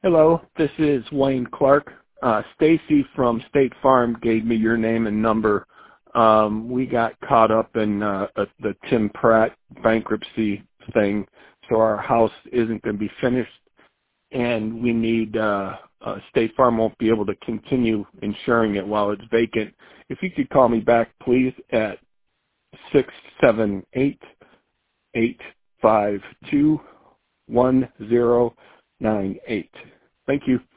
Hello, this is Wayne Clark. Stacy from State Farm gave me your name and number. We got caught up in the Tim Pratt bankruptcy thing, so our house isn't going to be finished, and we need State Farm won't be able to continue insuring it while it's vacant. If you could call me back, please, at 678-852-1098. Thank you.